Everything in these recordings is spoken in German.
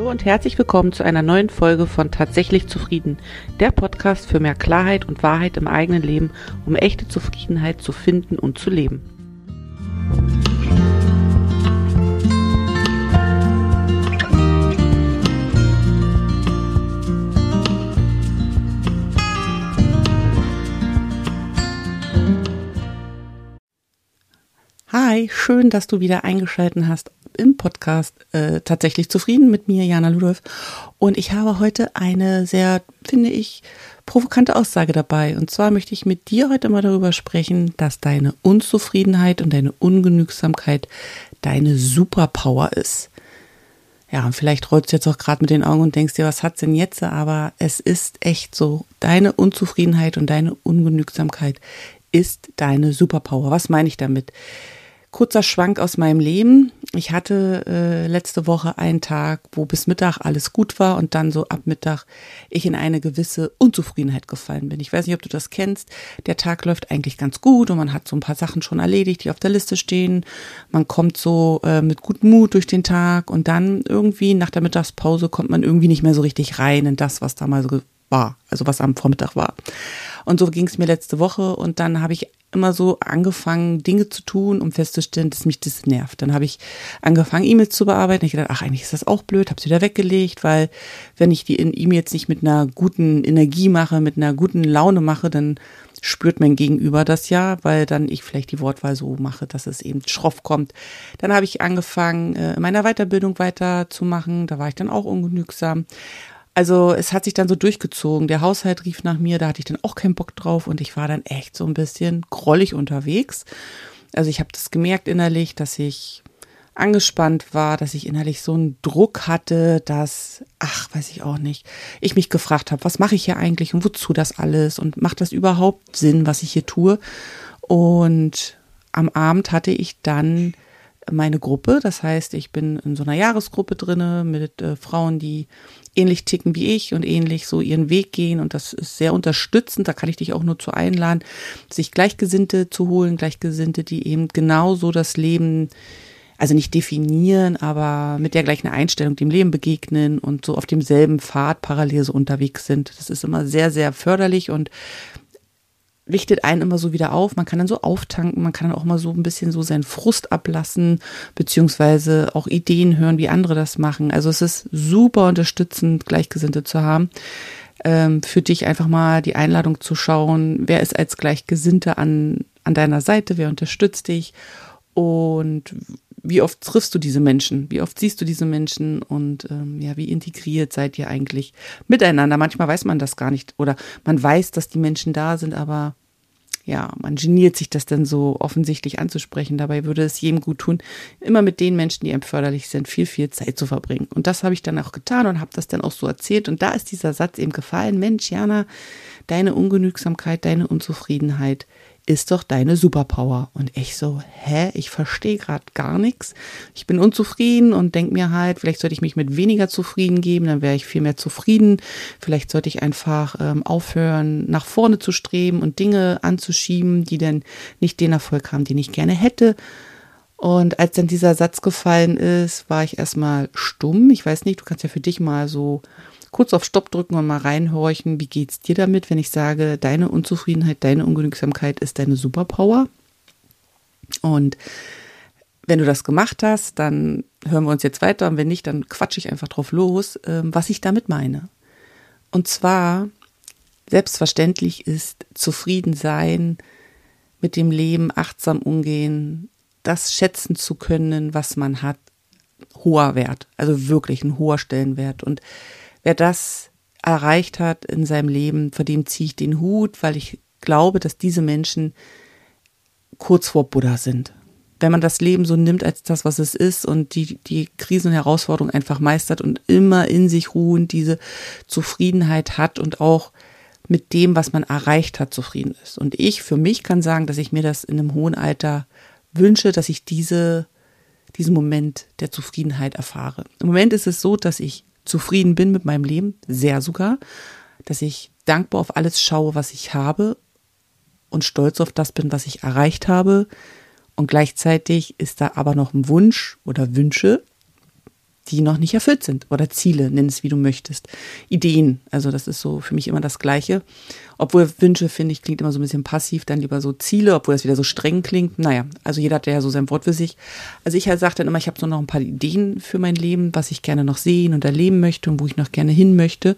Hallo und herzlich willkommen zu einer neuen Folge von Tatsächlich Zufrieden, der Podcast für mehr Klarheit und Wahrheit im eigenen Leben, um echte Zufriedenheit zu finden und zu leben. Hi, schön, dass du wieder eingeschaltet hast im Podcast Tatsächlich Zufrieden mit mir, Jana Ludolf. Und ich habe heute eine sehr, finde ich, provokante Aussage dabei. Und zwar möchte ich mit dir heute mal darüber sprechen, dass deine Unzufriedenheit und deine Ungenügsamkeit deine Superpower ist. Ja, und vielleicht rollst du jetzt auch gerade mit den Augen und denkst dir, was hat's denn jetzt? Aber es ist echt so, deine Unzufriedenheit und deine Ungenügsamkeit ist deine Superpower. Was meine ich damit? Kurzer Schwank aus meinem Leben. Ich hatte letzte Woche einen Tag, wo bis Mittag alles gut war und dann so ab Mittag ich in eine gewisse Unzufriedenheit gefallen bin. Ich weiß nicht, ob du das kennst. Der Tag läuft eigentlich ganz gut und man hat so ein paar Sachen schon erledigt, die auf der Liste stehen. Man kommt so mit gutem Mut durch den Tag und dann irgendwie nach der Mittagspause kommt man irgendwie nicht mehr so richtig rein in das, was da mal so war, also was am Vormittag war. Und so ging es mir letzte Woche und dann habe ich immer so angefangen, Dinge zu tun, um festzustellen, dass mich das nervt. Dann habe ich angefangen, E-Mails zu bearbeiten. Ich dachte, eigentlich ist das auch blöd, habe es wieder weggelegt, weil wenn ich die E-Mails nicht mit einer guten Energie mache, mit einer guten Laune mache, dann spürt mein Gegenüber das ja, weil dann ich vielleicht die Wortwahl so mache, dass es eben schroff kommt. Dann habe ich angefangen, in meiner Weiterbildung weiterzumachen. Da war ich dann auch ungenügsam. Also es hat sich dann so durchgezogen. Der Haushalt rief nach mir, da hatte ich dann auch keinen Bock drauf und ich war dann echt so ein bisschen grollig unterwegs. Also ich habe das gemerkt innerlich, dass ich angespannt war, dass ich innerlich so einen Druck hatte, dass, weiß ich auch nicht, ich mich gefragt habe, was mache ich hier eigentlich und wozu das alles und macht das überhaupt Sinn, was ich hier tue? Und am Abend hatte ich dann meine Gruppe, das heißt, ich bin in so einer Jahresgruppe drinne mit Frauen, die ähnlich ticken wie ich und ähnlich so ihren Weg gehen und das ist sehr unterstützend, da kann ich dich auch nur zu einladen, sich Gleichgesinnte zu holen, Gleichgesinnte, die eben genauso das Leben, also nicht definieren, aber mit der gleichen Einstellung dem Leben begegnen und so auf demselben Pfad parallel so unterwegs sind. Das ist immer sehr, sehr förderlich und richtet einen immer so wieder auf, man kann dann so auftanken, man kann dann auch mal so ein bisschen so seinen Frust ablassen, beziehungsweise auch Ideen hören, wie andere das machen. Also es ist super unterstützend, Gleichgesinnte zu haben. Für dich einfach mal die Einladung zu schauen, wer ist als Gleichgesinnte an deiner Seite, wer unterstützt dich und wie oft triffst du diese Menschen, wie oft siehst du diese Menschen und wie integriert seid ihr eigentlich miteinander. Manchmal weiß man das gar nicht oder man weiß, dass die Menschen da sind, aber ja, man geniert sich das dann so offensichtlich anzusprechen. Dabei würde es jedem gut tun, immer mit den Menschen, die einem förderlich sind, viel, viel Zeit zu verbringen. Und das habe ich dann auch getan und habe das dann auch so erzählt. Und da ist dieser Satz eben gefallen, Mensch, Jana, deine Ungenügsamkeit, deine Unzufriedenheit ist doch deine Superpower. Und ich so, ich verstehe gerade gar nichts. Ich bin unzufrieden und denke mir halt, vielleicht sollte ich mich mit weniger zufrieden geben, dann wäre ich viel mehr zufrieden. Vielleicht sollte ich einfach aufhören, nach vorne zu streben und Dinge anzuschieben, die dann nicht den Erfolg haben, den ich gerne hätte. Und als dann dieser Satz gefallen ist, war ich erstmal stumm. Ich weiß nicht, du kannst ja für dich mal so kurz auf Stopp drücken und mal reinhorchen, wie geht's dir damit, wenn ich sage, deine Unzufriedenheit, deine Ungenügsamkeit ist deine Superpower? Und wenn du das gemacht hast, dann hören wir uns jetzt weiter und wenn nicht, dann quatsche ich einfach drauf los, was ich damit meine. Und zwar, selbstverständlich ist zufrieden sein, mit dem Leben achtsam umgehen, das schätzen zu können, was man hat, hoher Wert, also wirklich ein hoher Stellenwert. Und wer das erreicht hat in seinem Leben, vor dem ziehe ich den Hut, weil ich glaube, dass diese Menschen kurz vor Buddha sind. Wenn man das Leben so nimmt als das, was es ist und die Krisen und Herausforderungen einfach meistert und immer in sich ruhend diese Zufriedenheit hat und auch mit dem, was man erreicht hat, zufrieden ist. Und ich für mich kann sagen, dass ich mir das in einem hohen Alter wünsche, dass ich diesen Moment der Zufriedenheit erfahre. Im Moment ist es so, dass ich zufrieden bin mit meinem Leben, sehr sogar, dass ich dankbar auf alles schaue, was ich habe und stolz auf das bin, was ich erreicht habe. Und gleichzeitig ist da aber noch ein Wunsch oder Wünsche, die noch nicht erfüllt sind. Oder Ziele, nenn es wie du möchtest. Ideen, also das ist so für mich immer das Gleiche. Obwohl Wünsche, finde ich, klingt immer so ein bisschen passiv, dann lieber so Ziele, obwohl das wieder so streng klingt. Naja, also jeder hat ja so sein Wort für sich. Also ich halt sage dann immer, ich habe so noch ein paar Ideen für mein Leben, was ich gerne noch sehen und erleben möchte und wo ich noch gerne hin möchte.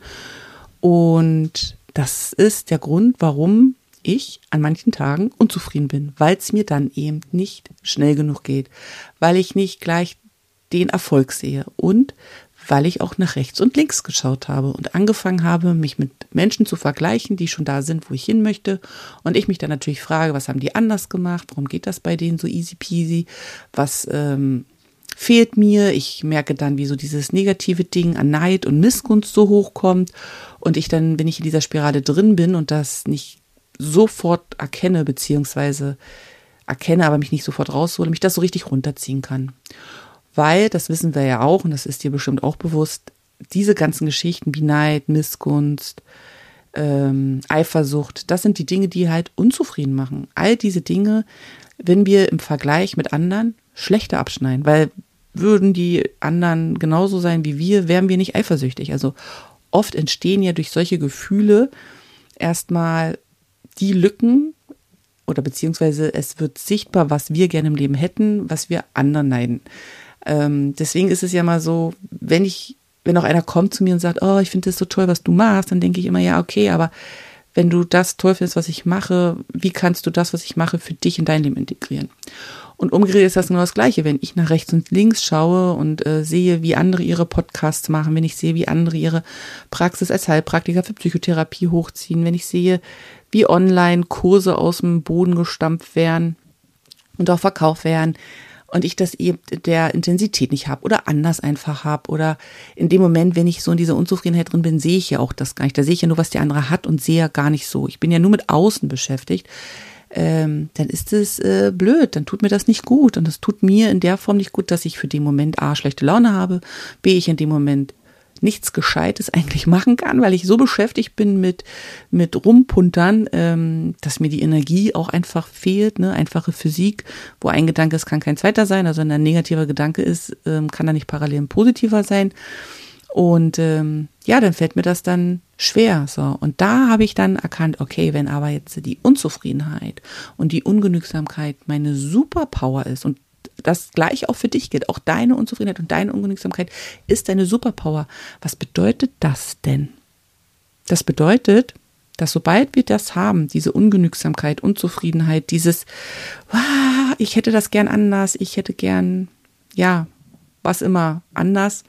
Und das ist der Grund, warum ich an manchen Tagen unzufrieden bin, weil es mir dann eben nicht schnell genug geht, weil ich nicht gleich den Erfolg sehe und weil ich auch nach rechts und links geschaut habe und angefangen habe, mich mit Menschen zu vergleichen, die schon da sind, wo ich hin möchte. Und ich mich dann natürlich frage, was haben die anders gemacht? Warum geht das bei denen so easy peasy? Was fehlt mir? Ich merke dann, wie so dieses negative Ding an Neid und Missgunst so hochkommt. Und ich dann, wenn ich in dieser Spirale drin bin und das nicht sofort erkenne, beziehungsweise erkenne, aber mich nicht sofort raushole, mich das so richtig runterziehen kann. Weil, das wissen wir ja auch, und das ist dir bestimmt auch bewusst, diese ganzen Geschichten wie Neid, Missgunst, Eifersucht, das sind die Dinge, die halt unzufrieden machen. All diese Dinge, wenn wir im Vergleich mit anderen schlechter abschneiden, weil würden die anderen genauso sein wie wir, wären wir nicht eifersüchtig. Also oft entstehen ja durch solche Gefühle erstmal die Lücken oder beziehungsweise es wird sichtbar, was wir gerne im Leben hätten, was wir anderen neiden. Deswegen ist es ja mal so, wenn auch einer kommt zu mir und sagt, oh, ich finde das so toll, was du machst, dann denke ich immer, ja, okay, aber wenn du das toll findest, was ich mache, wie kannst du das, was ich mache, für dich in dein Leben integrieren? Und umgedreht ist das genau das Gleiche, wenn ich nach rechts und links schaue und sehe, wie andere ihre Podcasts machen, wenn ich sehe, wie andere ihre Praxis als Heilpraktiker für Psychotherapie hochziehen, wenn ich sehe, wie online Kurse aus dem Boden gestampft werden und auch verkauft werden, und ich das eben der Intensität nicht habe oder anders einfach habe oder in dem Moment, wenn ich so in dieser Unzufriedenheit drin bin, sehe ich ja auch das gar nicht. Da sehe ich ja nur, was der andere hat und sehe ja gar nicht so. Ich bin ja nur mit Außen beschäftigt. Dann ist es blöd, dann tut mir das nicht gut und das tut mir in der Form nicht gut, dass ich für den Moment A, schlechte Laune habe, B, ich in dem Moment nichts Gescheites eigentlich machen kann, weil ich so beschäftigt bin mit Rumpuntern, dass mir die Energie auch einfach fehlt, ne? Einfache Physik, wo ein Gedanke ist, kann kein zweiter sein, also wenn ein negativer Gedanke ist, kann da nicht parallel ein positiver sein. Und dann fällt mir das dann schwer. So. Und da habe ich dann erkannt, okay, wenn aber jetzt die Unzufriedenheit und die Ungenügsamkeit meine Superpower ist und das gleich auch für dich gilt, auch deine Unzufriedenheit und deine Ungenügsamkeit ist deine Superpower. Was bedeutet das denn? Das bedeutet, dass sobald wir das haben, diese Ungenügsamkeit, Unzufriedenheit, dieses, ich hätte das gern anders, ich hätte gern, ja, was immer anders,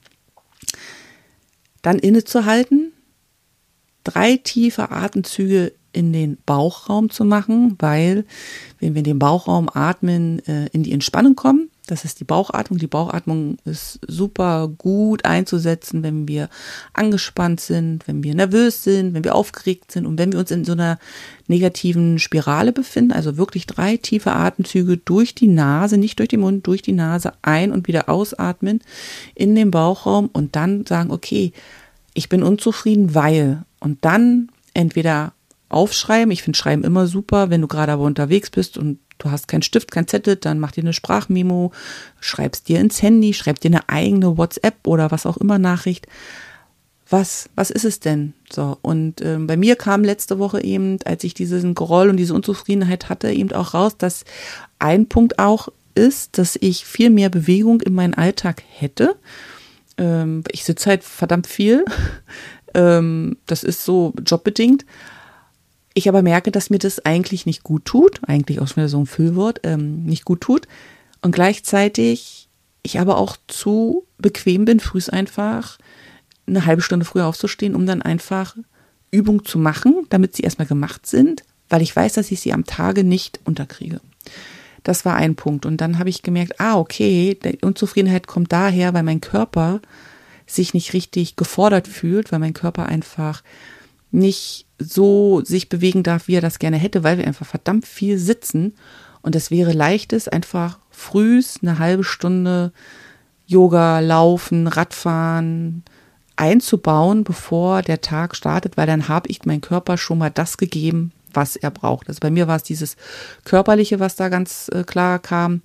dann innezuhalten, 3 tiefe Atemzüge in den Bauchraum zu machen, weil wenn wir in den Bauchraum atmen, in die Entspannung kommen, das ist die Bauchatmung. Die Bauchatmung ist super gut einzusetzen, wenn wir angespannt sind, wenn wir nervös sind, wenn wir aufgeregt sind und wenn wir uns in so einer negativen Spirale befinden. Also wirklich 3 tiefe Atemzüge durch die Nase, nicht durch den Mund, durch die Nase ein- und wieder ausatmen in den Bauchraum und dann sagen, okay, ich bin unzufrieden, weil. Und dann entweder aufschreiben. Ich finde Schreiben immer super, wenn du gerade aber unterwegs bist und du hast keinen Stift, kein Zettel, dann mach dir eine Sprachmemo, schreibst dir ins Handy, schreib dir eine eigene WhatsApp oder was auch immer Nachricht. Was ist es denn? So, und bei mir kam letzte Woche eben, als ich diesen Groll und diese Unzufriedenheit hatte, eben auch raus, dass ein Punkt auch ist, dass ich viel mehr Bewegung in meinen Alltag hätte. Ich sitze halt verdammt viel. Das ist so jobbedingt. Ich aber merke, dass mir das eigentlich nicht gut tut, eigentlich auch schon wieder so ein Füllwort, nicht gut tut. Und gleichzeitig ich aber auch zu bequem bin, frühs einfach eine halbe Stunde früher aufzustehen, um dann einfach Übungen zu machen, damit sie erstmal gemacht sind, weil ich weiß, dass ich sie am Tage nicht unterkriege. Das war ein Punkt. Und dann habe ich gemerkt, okay, die Unzufriedenheit kommt daher, weil mein Körper sich nicht richtig gefordert fühlt, weil mein Körper einfach nicht so sich bewegen darf, wie er das gerne hätte, weil wir einfach verdammt viel sitzen. Und es wäre leichtes, einfach frühs eine halbe Stunde Yoga, Laufen, Radfahren einzubauen, bevor der Tag startet, weil dann habe ich meinem Körper schon mal das gegeben, was er braucht. Also bei mir war es dieses Körperliche, was da ganz klar kam.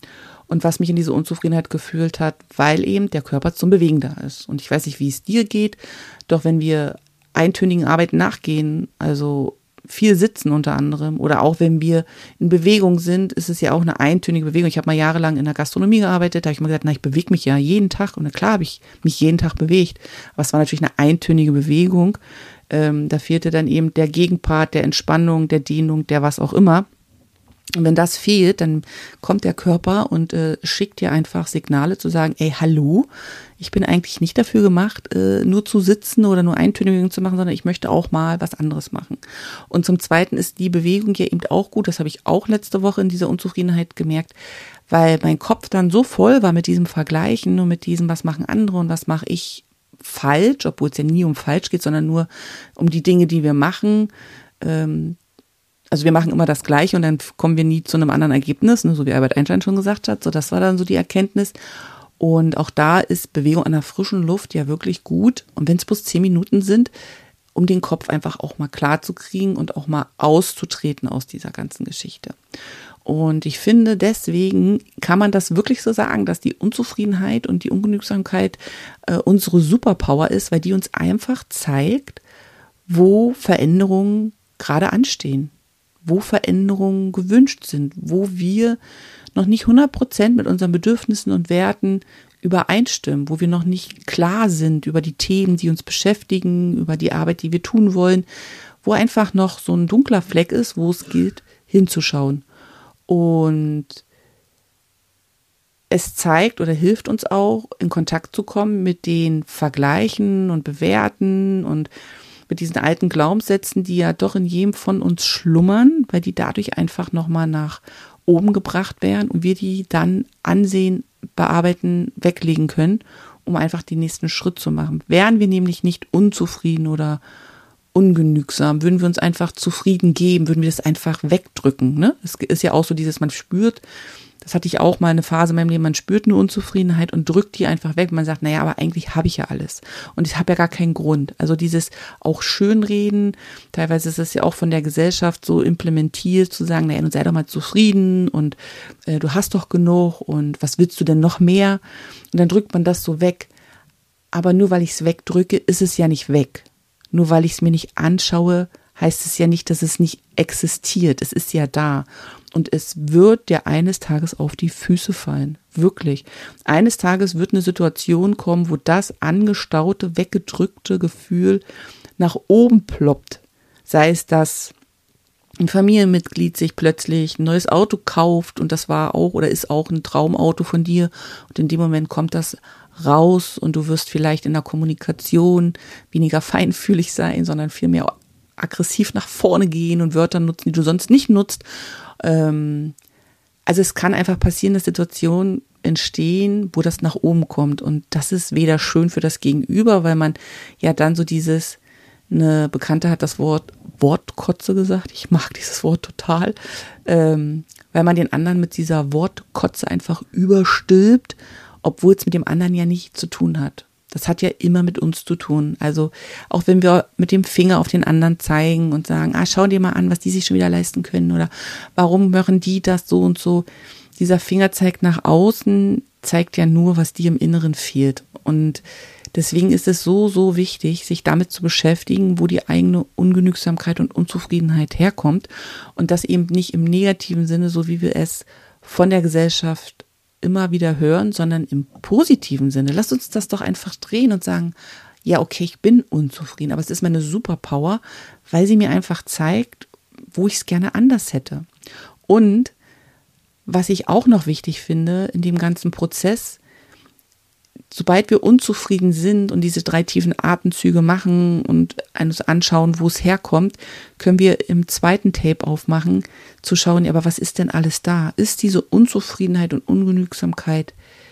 und was mich in diese Unzufriedenheit geführt hat, weil eben der Körper zum Bewegen da ist. Und ich weiß nicht, wie es dir geht, doch wenn wir eintönigen Arbeiten nachgehen, also viel sitzen unter anderem oder auch wenn wir in Bewegung sind, ist es ja auch eine eintönige Bewegung. Ich habe mal jahrelang in der Gastronomie gearbeitet, da habe ich mal gesagt, ich bewege mich ja jeden Tag und na klar habe ich mich jeden Tag bewegt, aber es war natürlich eine eintönige Bewegung. Da fehlte dann eben der Gegenpart der Entspannung, der Dehnung, der was auch immer. Und wenn das fehlt, dann kommt der Körper und schickt dir einfach Signale zu sagen, ey, hallo, ich bin eigentlich nicht dafür gemacht, nur zu sitzen oder nur Eintönigungen zu machen, sondern ich möchte auch mal was anderes machen. Und zum Zweiten ist die Bewegung ja eben auch gut, das habe ich auch letzte Woche in dieser Unzufriedenheit gemerkt, weil mein Kopf dann so voll war mit diesem Vergleichen und mit diesem, was machen andere und was mache ich falsch, obwohl es ja nie um falsch geht, sondern nur um die Dinge, die wir machen. Also wir machen immer das Gleiche und dann kommen wir nie zu einem anderen Ergebnis, so wie Albert Einstein schon gesagt hat. So, das war dann so die Erkenntnis. Und auch da ist Bewegung an der frischen Luft ja wirklich gut. Und wenn es bloß 10 Minuten sind, um den Kopf einfach auch mal klar zu kriegen und auch mal auszutreten aus dieser ganzen Geschichte. Und ich finde, deswegen kann man das wirklich so sagen, dass die Unzufriedenheit und die Ungenügsamkeit unsere Superpower ist, weil die uns einfach zeigt, wo Veränderungen gerade anstehen, wo Veränderungen gewünscht sind, wo wir noch nicht 100% mit unseren Bedürfnissen und Werten übereinstimmen, wo wir noch nicht klar sind über die Themen, die uns beschäftigen, über die Arbeit, die wir tun wollen, wo einfach noch so ein dunkler Fleck ist, wo es gilt, hinzuschauen. Und es zeigt oder hilft uns auch, in Kontakt zu kommen mit den Vergleichen und Bewerten und mit diesen alten Glaubenssätzen, die ja doch in jedem von uns schlummern, weil die dadurch einfach nochmal nach oben gebracht werden und wir die dann ansehen, bearbeiten, weglegen können, um einfach den nächsten Schritt zu machen. Wären wir nämlich nicht unzufrieden oder ungenügsam, würden wir uns einfach zufrieden geben, würden wir das einfach wegdrücken. Ne? Es ist ja auch so dieses, man spürt, das hatte ich auch mal eine Phase in meinem Leben, man spürt eine Unzufriedenheit und drückt die einfach weg. Man sagt, naja, aber eigentlich habe ich ja alles und ich habe ja gar keinen Grund. Also dieses auch Schönreden, teilweise ist es ja auch von der Gesellschaft so implementiert, zu sagen, naja, nun sei doch mal zufrieden und du hast doch genug und was willst du denn noch mehr? Und dann drückt man das so weg. Aber nur weil ich es wegdrücke, ist es ja nicht weg. Nur weil ich es mir nicht anschaue, heißt es ja nicht, dass es nicht existiert. Es ist ja da. Und es wird dir eines Tages auf die Füße fallen. Wirklich. Eines Tages wird eine Situation kommen, wo das angestaute, weggedrückte Gefühl nach oben ploppt. Sei es, dass ein Familienmitglied sich plötzlich ein neues Auto kauft und das war auch oder ist auch ein Traumauto von dir. Und in dem Moment kommt das raus und du wirst vielleicht in der Kommunikation weniger feinfühlig sein, sondern viel mehr aggressiv nach vorne gehen und Wörter nutzen, die du sonst nicht nutzt. Also es kann einfach passieren, dass Situationen entstehen, wo das nach oben kommt und das ist weder schön für das Gegenüber, weil man ja dann so eine Bekannte hat das Wort Wortkotze gesagt, ich mag dieses Wort total, weil man den anderen mit dieser Wortkotze einfach überstülpt, obwohl es mit dem anderen ja nichts zu tun hat. Das hat ja immer mit uns zu tun. Also auch wenn wir mit dem Finger auf den anderen zeigen und sagen, schau dir mal an, was die sich schon wieder leisten können oder warum machen die das so und so. Dieser Fingerzeig nach außen zeigt ja nur, was dir im Inneren fehlt. Und deswegen ist es so, so wichtig, sich damit zu beschäftigen, wo die eigene Ungenügsamkeit und Unzufriedenheit herkommt und das eben nicht im negativen Sinne, so wie wir es von der Gesellschaft immer wieder hören, sondern im positiven Sinne. Lasst uns das doch einfach drehen und sagen, ja, okay, ich bin unzufrieden, aber es ist meine Superpower, weil sie mir einfach zeigt, wo ich es gerne anders hätte. Und was ich auch noch wichtig finde in dem ganzen Prozess, sobald wir unzufrieden sind und diese 3 tiefen Atemzüge machen und uns anschauen, wo es herkommt, können wir im zweiten Tape aufmachen, zu schauen, ja, aber was ist denn alles da? Ist diese Unzufriedenheit und Ungenügsamkeit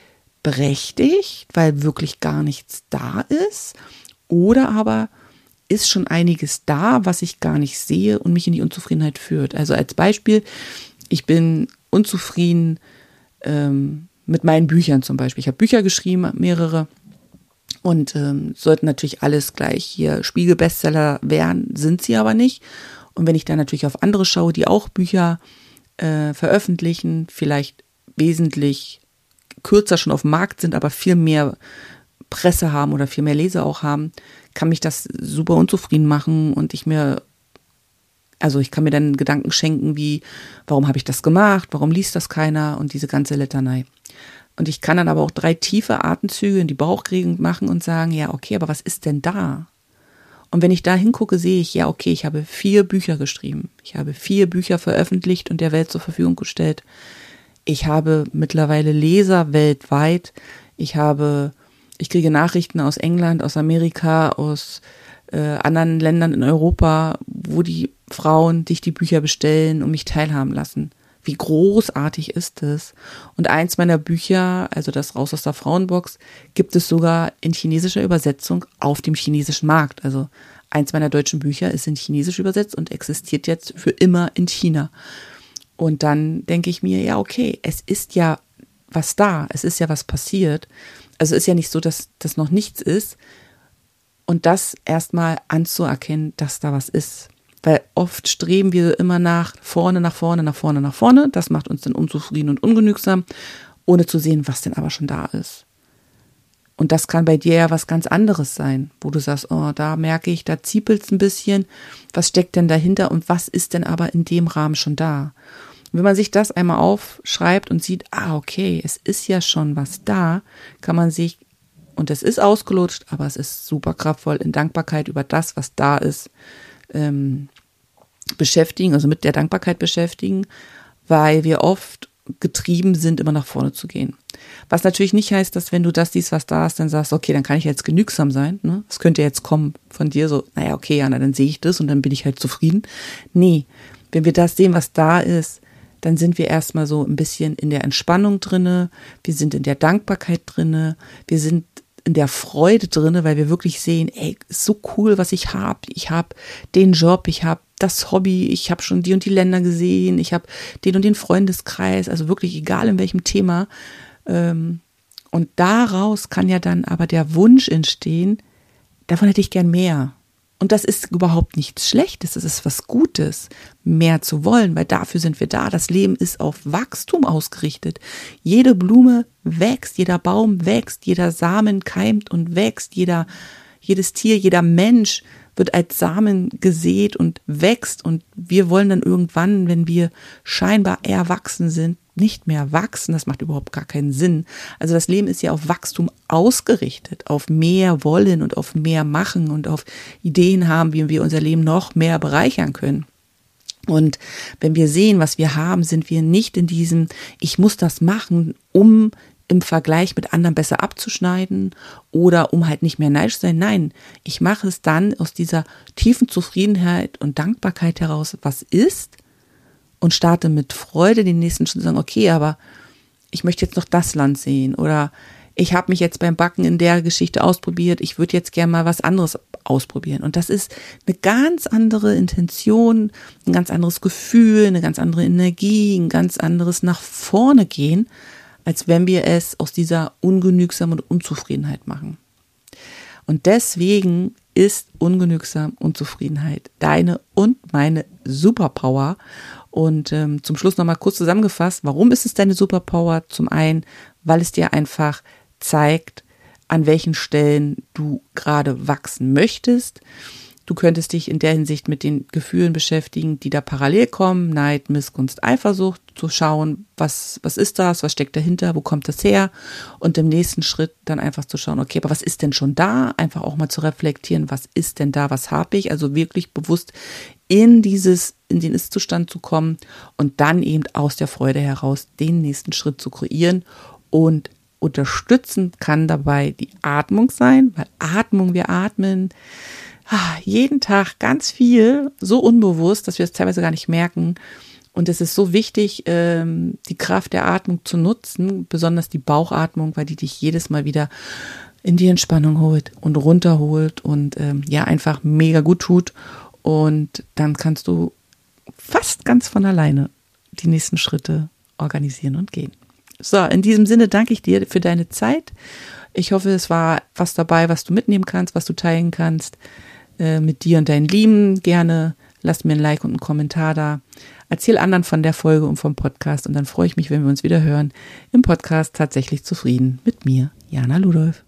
berechtigt, weil wirklich gar nichts da ist? Oder aber ist schon einiges da, was ich gar nicht sehe und mich in die Unzufriedenheit führt? Also als Beispiel, ich bin unzufrieden mit meinen Büchern zum Beispiel. Ich habe Bücher geschrieben, mehrere, und sollten natürlich alles gleich hier Spiegel-Bestseller werden, sind sie aber nicht. Und wenn ich dann natürlich auf andere schaue, die auch Bücher veröffentlichen, vielleicht wesentlich kürzer schon auf dem Markt sind, aber viel mehr Presse haben oder viel mehr Leser auch haben, kann mich das super unzufrieden machen und ich kann mir dann Gedanken schenken wie, warum habe ich das gemacht, warum liest das keiner und diese ganze Litanei. Und ich kann dann aber auch 3 tiefe Atemzüge in die Bauchregung machen und sagen, ja, okay, aber was ist denn da? Und wenn ich da hingucke, sehe ich, ja, okay, ich habe 4 Bücher geschrieben. Ich habe 4 Bücher veröffentlicht und der Welt zur Verfügung gestellt. Ich habe mittlerweile Leser weltweit. Ich kriege Nachrichten aus England, aus Amerika, aus anderen Ländern in Europa, wo die Frauen sich die Bücher bestellen und mich teilhaben lassen. Wie großartig ist es? Und eins meiner Bücher, also das Raus aus der Frauenbox, gibt es sogar in chinesischer Übersetzung auf dem chinesischen Markt. Also eins meiner deutschen Bücher ist in Chinesisch übersetzt und existiert jetzt für immer in China. Und dann denke ich mir, ja okay, es ist ja was da, es ist ja was passiert. Also es ist ja nicht so, dass das noch nichts ist. Und das erstmal anzuerkennen, dass da was ist. Weil oft streben wir immer nach vorne. Das macht uns dann unzufrieden und ungenügsam, ohne zu sehen, was denn aber schon da ist. Und das kann bei dir ja was ganz anderes sein, wo du sagst, oh, da merke ich, da ziepelt's ein bisschen. Was steckt denn dahinter und was ist denn aber in dem Rahmen schon da? Und wenn man sich das einmal aufschreibt und sieht, okay, es ist ja schon was da, kann man sich, und es ist ausgelutscht, aber es ist super kraftvoll, in Dankbarkeit über das, was da ist, beschäftigen, also mit der Dankbarkeit beschäftigen, weil wir oft getrieben sind, immer nach vorne zu gehen. Was natürlich nicht heißt, dass wenn du das siehst, was da ist, dann sagst, okay, dann kann ich jetzt genügsam sein. Ne? Das könnte jetzt kommen von dir so, naja, okay, Jana, dann sehe ich das und dann bin ich halt zufrieden. Nee, wenn wir das sehen, was da ist, dann sind wir erstmal so ein bisschen in der Entspannung drinne, wir sind in der Dankbarkeit drinne, wir sind in der Freude drinne, weil wir wirklich sehen, ey, ist so cool, was ich habe. Ich habe den Job, ich habe das Hobby, ich habe schon die und die Länder gesehen, ich habe den und den Freundeskreis, also wirklich egal in welchem Thema. Und daraus kann ja dann aber der Wunsch entstehen, davon hätte ich gern mehr. Und das ist überhaupt nichts Schlechtes, das ist was Gutes, mehr zu wollen, weil dafür sind wir da. Das Leben ist auf Wachstum ausgerichtet. Jede Blume wächst, jeder Baum wächst, jeder Samen keimt und wächst, jedes Tier, jeder Mensch wird als Samen gesät und wächst. Und wir wollen dann irgendwann, wenn wir scheinbar erwachsen sind, nicht mehr wachsen. Das macht überhaupt gar keinen Sinn. Also das Leben ist ja auf Wachstum ausgerichtet, auf mehr wollen und auf mehr machen und auf Ideen haben, wie wir unser Leben noch mehr bereichern können. Und wenn wir sehen, was wir haben, sind wir nicht in diesem, ich muss das machen, um im Vergleich mit anderen besser abzuschneiden oder um halt nicht mehr neidisch zu sein. Nein, ich mache es dann aus dieser tiefen Zufriedenheit und Dankbarkeit heraus, was ist, und starte mit Freude den nächsten Schritt zu sagen, okay, aber ich möchte jetzt noch das Land sehen oder ich habe mich jetzt beim Backen in der Geschichte ausprobiert, ich würde jetzt gerne mal was anderes ausprobieren. Und das ist eine ganz andere Intention, ein ganz anderes Gefühl, eine ganz andere Energie, ein ganz anderes nach vorne gehen, als wenn wir es aus dieser Ungenügsamkeit und Unzufriedenheit machen. Und deswegen ist Ungenügsam Unzufriedenheit deine und meine Superpower. Und zum Schluss nochmal kurz zusammengefasst, warum ist es deine Superpower? Zum einen, weil es dir einfach zeigt, an welchen Stellen du gerade wachsen möchtest. Du könntest dich in der Hinsicht mit den Gefühlen beschäftigen, die da parallel kommen, Neid, Missgunst, Eifersucht, zu schauen, was ist das, was steckt dahinter, wo kommt das her, und im nächsten Schritt dann einfach zu schauen, okay, aber was ist denn schon da, einfach auch mal zu reflektieren, was ist denn da, was habe ich, also wirklich bewusst in den Ist-Zustand zu kommen und dann eben aus der Freude heraus den nächsten Schritt zu kreieren. Und unterstützend kann dabei die Atmung sein, weil wir atmen jeden Tag ganz viel, so unbewusst, dass wir es teilweise gar nicht merken. Und es ist so wichtig, die Kraft der Atmung zu nutzen, besonders die Bauchatmung, weil die dich jedes Mal wieder in die Entspannung holt und runterholt und einfach mega gut tut. Und dann kannst du fast ganz von alleine die nächsten Schritte organisieren und gehen. So, in diesem Sinne danke ich dir für deine Zeit. Ich hoffe, es war was dabei, was du mitnehmen kannst, was du teilen kannst mit dir und deinen Lieben. Gerne lass mir ein Like und einen Kommentar da. Erzähl anderen von der Folge und vom Podcast und dann freue ich mich, wenn wir uns wieder hören im Podcast Tatsächlich zufrieden mit mir, Jana Ludolf.